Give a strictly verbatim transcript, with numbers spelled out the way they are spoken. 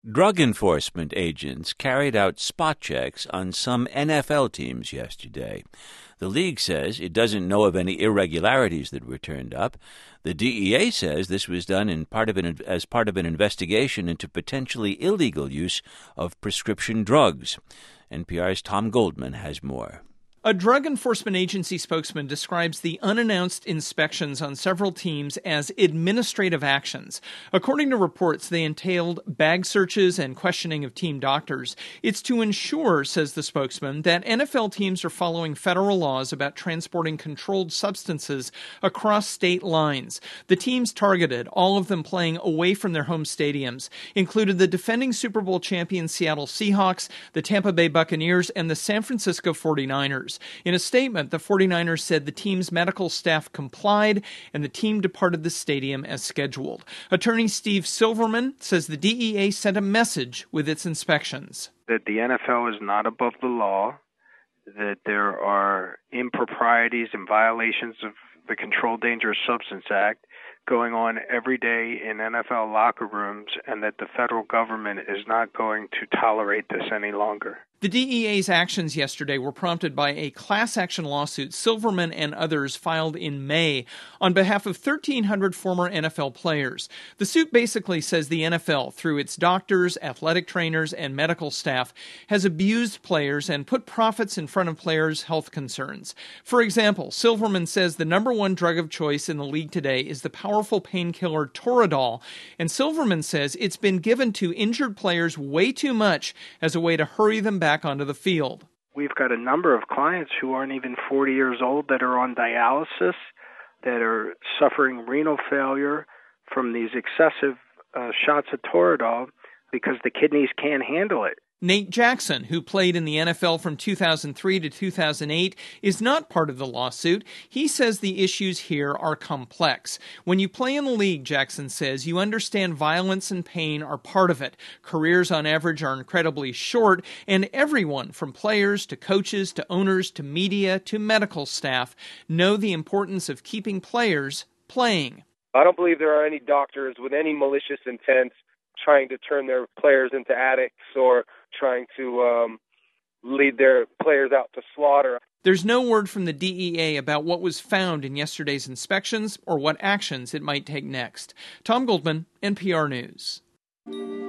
Drug enforcement agents carried out spot checks on some N F L teams yesterday. The league says it doesn't know of any irregularities that were turned up. The D E A says this was done in part of an, as part of an investigation into potentially illegal use of prescription drugs. N P R's Tom Goldman has more. A Drug Enforcement Agency spokesman describes the unannounced inspections on several teams as administrative actions. According to reports, they entailed bag searches and questioning of team doctors. It's to ensure, says the spokesman, that N F L teams are following federal laws about transporting controlled substances across state lines. The teams targeted, all of them playing away from their home stadiums, included the defending Super Bowl champion Seattle Seahawks, the Tampa Bay Buccaneers, and the San Francisco forty-niners. In a statement, the forty-niners said the team's medical staff complied and the team departed the stadium as scheduled. Attorney Steve Silverman says the D E A sent a message with its inspections. That the N F L is not above the law, that there are improprieties and violations of the Controlled Dangerous Substance Act going on every day in N F L locker rooms, and that the federal government is not going to tolerate this any longer. The D E A's actions yesterday were prompted by a class action lawsuit Silverman and others filed in May on behalf of thirteen hundred former N F L players. The suit basically says the N F L, through its doctors, athletic trainers, and medical staff, has abused players and put profits in front of players' health concerns. For example, Silverman says the number one drug of choice in the league today is the powerful painkiller Toradol, and Silverman says it's been given to injured players way too much as a way to hurry them back back onto the field. We've got a number of clients who aren't even forty years old that are on dialysis, that are suffering renal failure from these excessive uh, shots of Toradol because the kidneys can't handle it. Nate Jackson, who played in the N F L from two thousand three to two thousand eight, is not part of the lawsuit. He says the issues here are complex. When you play in the league, Jackson says, you understand violence and pain are part of it. Careers on average are incredibly short, and everyone from players to coaches to owners to media to medical staff know the importance of keeping players playing. I don't believe there are any doctors with any malicious intent trying to turn their players into addicts or trying to um, lead their players out to slaughter. There's no word from the D E A about what was found in yesterday's inspections or what actions it might take next. Tom Goldman, N P R News.